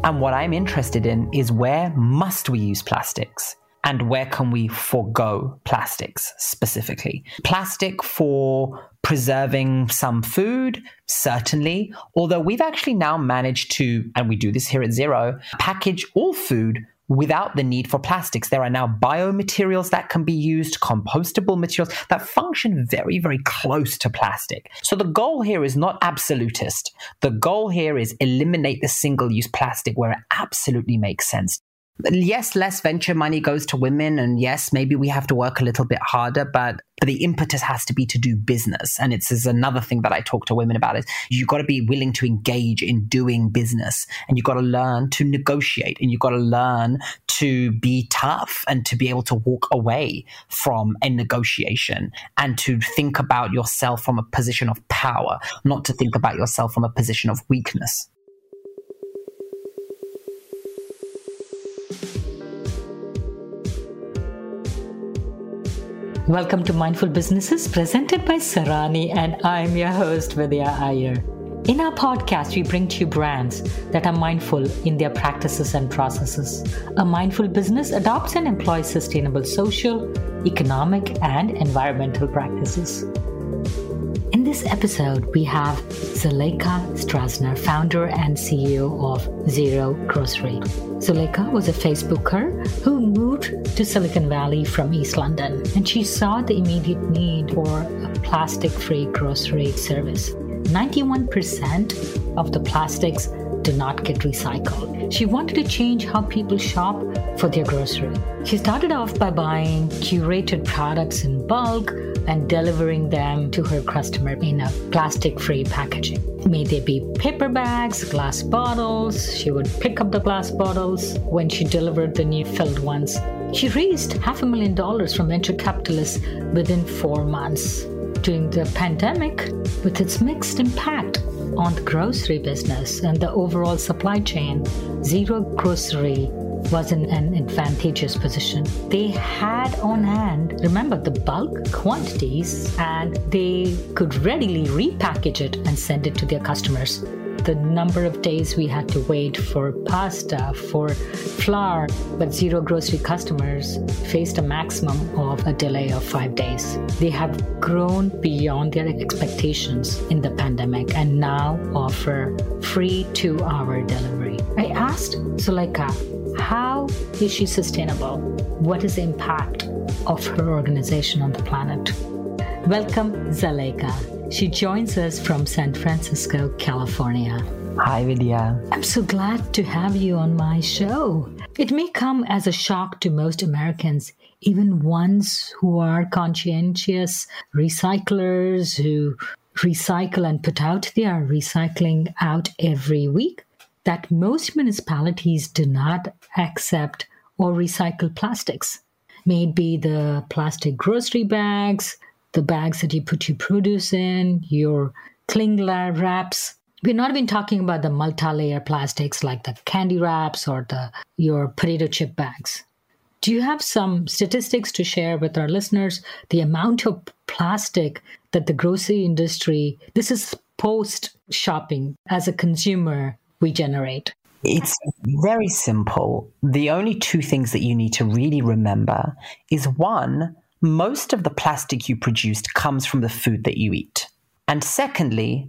And what I'm interested in is where must we use plastics? And where can we forego plastics specifically? Plastic for preserving some food, certainly. Although we've actually now managed to, and we do this here at Xero, package all food without the need for plastics. There are now biomaterials that can be used, compostable materials that function very, very close to plastic. So the goal here is not absolutist. The goal here is eliminate the single-use plastic where it absolutely makes sense. Yes, less venture money goes to women, and yes, maybe we have to work a little bit harder, but the impetus has to be to do business. And it's another thing that I talk to women about is you've got to be willing to engage in doing business, and you've got to learn to negotiate, and you've got to learn to be tough and to be able to walk away from a negotiation and to think about yourself from a position of power, not to think about yourself from a position of weakness. Welcome to Mindful Businesses, presented by Sarani, and I'm your host, Vidya Iyer. In our podcast, we bring to you brands that are mindful in their practices and processes. A mindful business adopts and employs sustainable social, economic, and environmental practices. In this episode, we have Zuleika Strassner, founder and CEO of Xero Grocery. Zuleika was a Facebooker who moved to Silicon Valley from East London, and she saw the immediate need for a plastic-free grocery service. 91% of the plastics do not get recycled. She wanted to change how people shop for their grocery. She started off by buying curated products in bulk and delivering them to her customer in a plastic-free packaging. May they be paper bags, glass bottles. She would pick up the glass bottles when she delivered the new filled ones. She raised $500,000 from venture capitalists within 4 months. During the pandemic, with its mixed impact on the grocery business and the overall supply chain, Xero Grocery was in an advantageous position. They had on hand, remember, the bulk quantities, and they could readily repackage it and send it to their customers. The number of days we had to wait for pasta, for flour, but Xero Grocery customers faced a maximum of a delay of 5 days. They have grown beyond their expectations in the pandemic and now offer free 2-hour delivery. I asked Zuleika, how is she sustainable? What is the impact of her organization on the planet? Welcome, Zuleika. She joins us from San Francisco, California. Hi, Vidya. I'm so glad to have you on my show. It may come as a shock to most Americans, even ones who are conscientious recyclers who recycle and put out their recycling out every week, that most municipalities do not accept or recycle plastics. May it be the plastic grocery bags, the bags that you put your produce in, your cling wraps. We're not even talking about the multi-layer plastics like the candy wraps or your potato chip bags. Do you have some statistics to share with our listeners? The amount of plastic that the grocery industry, this is post-shopping as a consumer, we generate? It's very simple. The only two things that you need to really remember is one, most of the plastic you produced comes from the food that you eat. And secondly,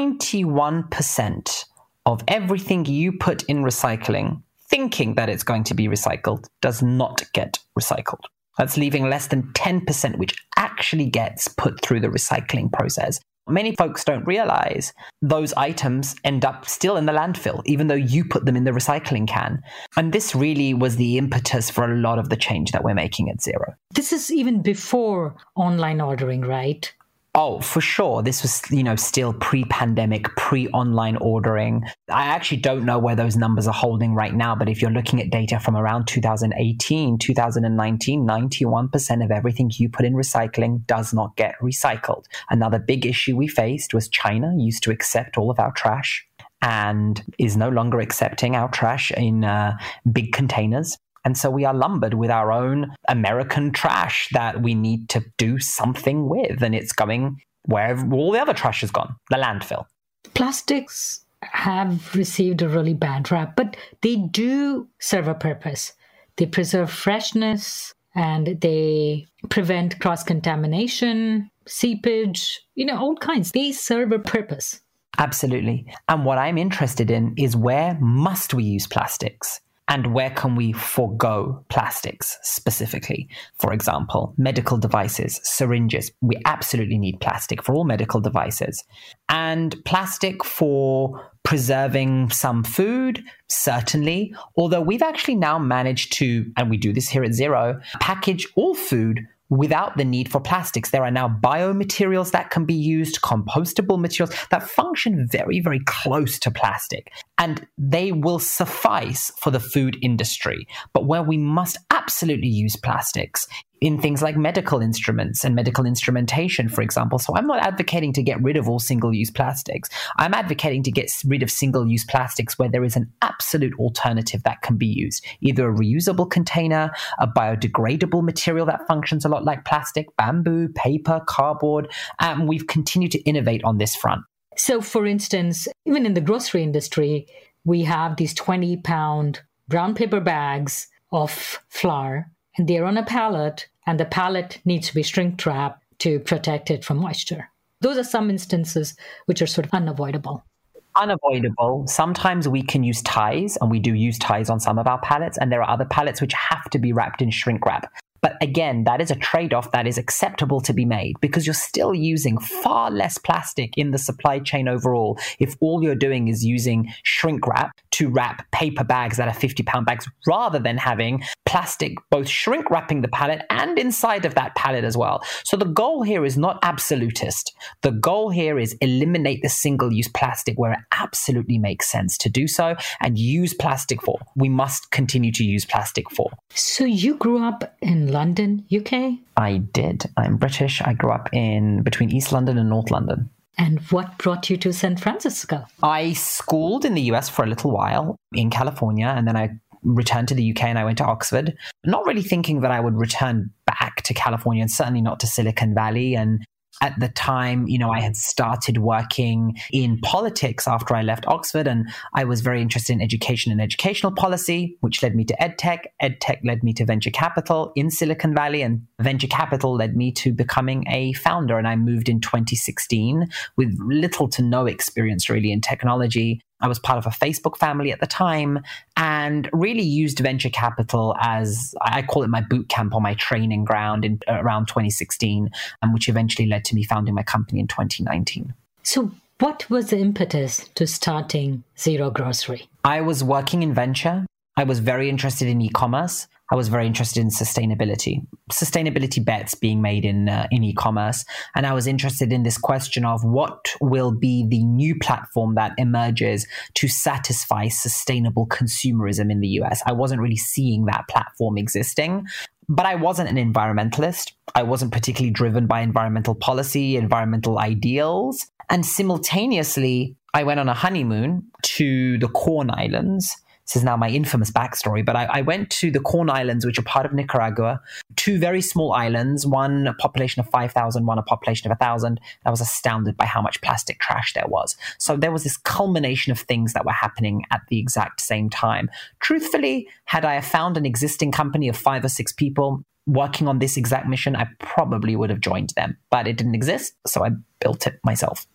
91% of everything you put in recycling, thinking that it's going to be recycled, does not get recycled. That's leaving less than 10%, which actually gets put through the recycling process. Many folks don't realize those items end up still in the landfill, even though you put them in the recycling can. And this really was the impetus for a lot of the change that we're making at Xero. This is even before online ordering, right? Oh, for sure. This was, still pre-pandemic, pre-online ordering. I actually don't know where those numbers are holding right now, but if you're looking at data from around 2018, 2019, 91% of everything you put in recycling does not get recycled. Another big issue we faced was China used to accept all of our trash and is no longer accepting our trash in big containers. And so we are lumbered with our own American trash that we need to do something with. And it's going wherever all the other trash has gone, the landfill. Plastics have received a really bad rap, but they do serve a purpose. They preserve freshness and they prevent cross-contamination, seepage, all kinds. They serve a purpose. Absolutely. And what I'm interested in is where must we use plastics? And where can we forego plastics specifically? For example, medical devices, syringes. We absolutely need plastic for all medical devices. And plastic for preserving some food, certainly. Although we've actually now managed to, and we do this here at Xero, package all food without the need for plastics. There are now biomaterials that can be used, compostable materials that function very, very close to plastic. And they will suffice for the food industry. But where we must absolutely use plastics in things like medical instruments and medical instrumentation, for example. So I'm not advocating to get rid of all single-use plastics. I'm advocating to get rid of single-use plastics where there is an absolute alternative that can be used, either a reusable container, a biodegradable material that functions a lot like plastic, bamboo, paper, cardboard. We've continued to innovate on this front. So, for instance, even in the grocery industry, we have these 20-pound brown paper bags of flour, and they're on a pallet, and the pallet needs to be shrink wrapped to protect it from moisture. Those are some instances which are sort of unavoidable. Unavoidable. Sometimes we can use ties, and we do use ties on some of our pallets, and there are other pallets which have to be wrapped in shrink wrap. But again, that is a trade-off that is acceptable to be made because you're still using far less plastic in the supply chain overall if all you're doing is using shrink wrap to wrap paper bags that are 50-pound bags rather than having plastic both shrink wrapping the pallet and inside of that pallet as well. So the goal here is not absolutist. The goal here is eliminate the single-use plastic where it absolutely makes sense to do so and use plastic for. We must continue to use plastic for. So you grew up in London, UK? I did. I'm British. I grew up in between East London and North London. And what brought you to San Francisco? I schooled in the US for a little while in California, and then I returned to the UK and I went to Oxford, not really thinking that I would return back to California and certainly not to Silicon Valley. And at the time, I had started working in politics after I left Oxford, and I was very interested in education and educational policy, which led me to EdTech. EdTech led me to venture capital in Silicon Valley, and venture capital led me to becoming a founder. And I moved in 2016 with little to no experience really in technology. I was part of a Facebook family at the time and really used venture capital as, I call it my boot camp or my training ground in around 2016, which eventually led to me founding my company in 2019. So what was the impetus to starting Xero Grocery? I was working in venture. I was very interested in e-commerce. I was very interested in sustainability bets being made in e-commerce. And I was interested in this question of what will be the new platform that emerges to satisfy sustainable consumerism in the US. I wasn't really seeing that platform existing. But I wasn't an environmentalist. I wasn't particularly driven by environmental policy, environmental ideals. And simultaneously, I went on a honeymoon to the Corn Islands. This is now my infamous backstory, but I went to the Corn Islands, which are part of Nicaragua, two very small islands, one a population of 5,000, one a population of 1,000. I was astounded by how much plastic trash there was. So there was this culmination of things that were happening at the exact same time. Truthfully, had I found an existing company of 5 or 6 people working on this exact mission, I probably would have joined them, but it didn't exist, so I built it myself.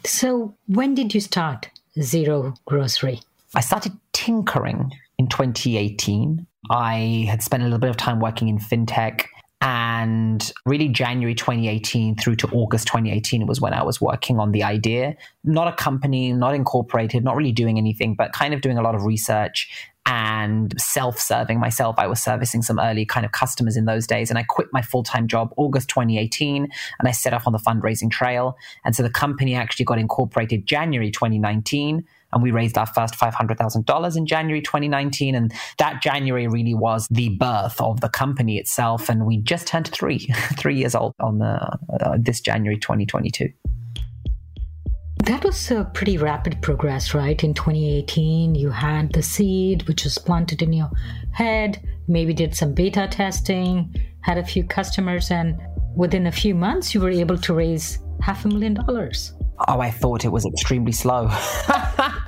So when did you start Xero Grocery? I started tinkering in 2018. I had spent a little bit of time working in fintech, and really January 2018 through to August 2018 was when I was working on the idea. Not a company, not incorporated, not really doing anything, but kind of doing a lot of research and self-serving myself. I was servicing some early kind of customers in those days, and I quit my full-time job August 2018, and I set off on the fundraising trail. And so the company actually got incorporated January 2019, and we raised our first $500,000 in January 2019. And that January really was the birth of the company itself. And we just turned 3 years old on this January 2022. That was a pretty rapid progress, right? In 2018, you had the seed, which was planted in your head, maybe did some beta testing, had a few customers, and within a few months, you were able to raise $500,000. Oh, I thought it was extremely slow.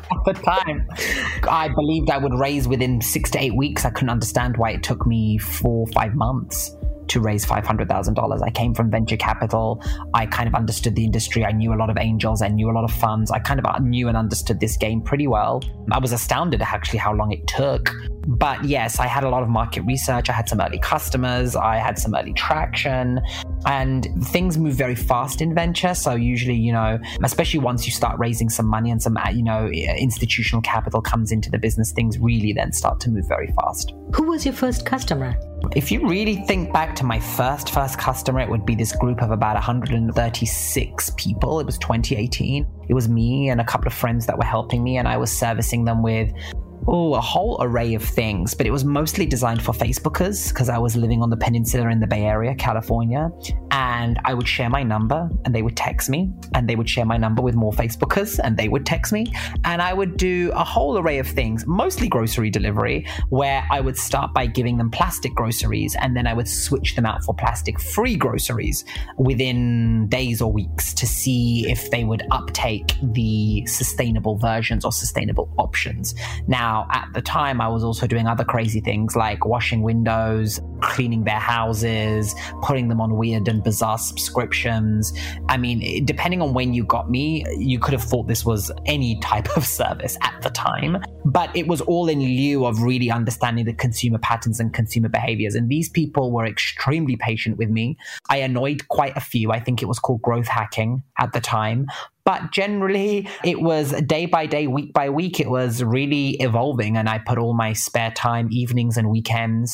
At the time, I believed I would raise within 6 to 8 weeks. I couldn't understand why it took me 4 or 5 months to raise $500,000. I came from venture capital. I kind of understood the industry. I knew a lot of angels. I knew a lot of funds. I kind of knew and understood this game pretty well. I was astounded at actually how long it took. But yes, I had a lot of market research. I had some early customers. I had some early traction. And things move very fast in venture. So usually, especially once you start raising some money and some, institutional capital comes into the business, things really then start to move very fast. Who was your first customer? If you really think back to my first customer, it would be this group of about 136 people. It was 2018. It was me and a couple of friends that were helping me, and I was servicing them with a whole array of things, but it was mostly designed for Facebookers because I was living on the peninsula in the Bay Area, California, and I would share my number and they would text me, and they would share my number with more Facebookers and they would text me, and I would do a whole array of things, mostly grocery delivery, where I would start by giving them plastic groceries and then I would switch them out for plastic-free groceries within days or weeks to see if they would uptake the sustainable versions or sustainable options. Now, at the time, I was also doing other crazy things like washing windows, cleaning their houses, putting them on weird and bizarre subscriptions. I mean, depending on when you got me, you could have thought this was any type of service at the time, but it was all in lieu of really understanding the consumer patterns and consumer behaviors. And these people were extremely patient with me. I annoyed quite a few. I think it was called growth hacking at the time. But generally, it was day by day, week by week. It was really evolving. And I put all my spare time, evenings and weekends